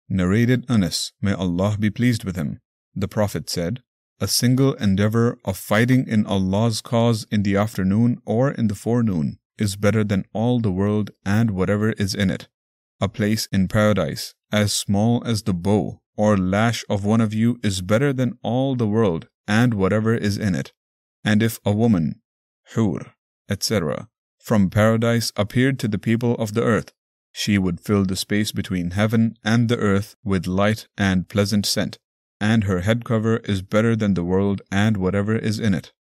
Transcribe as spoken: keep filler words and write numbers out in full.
Narrated Anas, may Allah be pleased with him. The Prophet said, "A single endeavor of fighting in Allah's cause in the afternoon or in the forenoon is better than all the world and whatever is in it. A place in paradise, as small as the bow or lash of one of you, is better than all the world and whatever is in it. And if a woman, hur, et cetera, from paradise appeared to the people of the earth, she would fill the space between heaven and the earth with light and pleasant scent, and her head cover is better than the world and whatever is in it."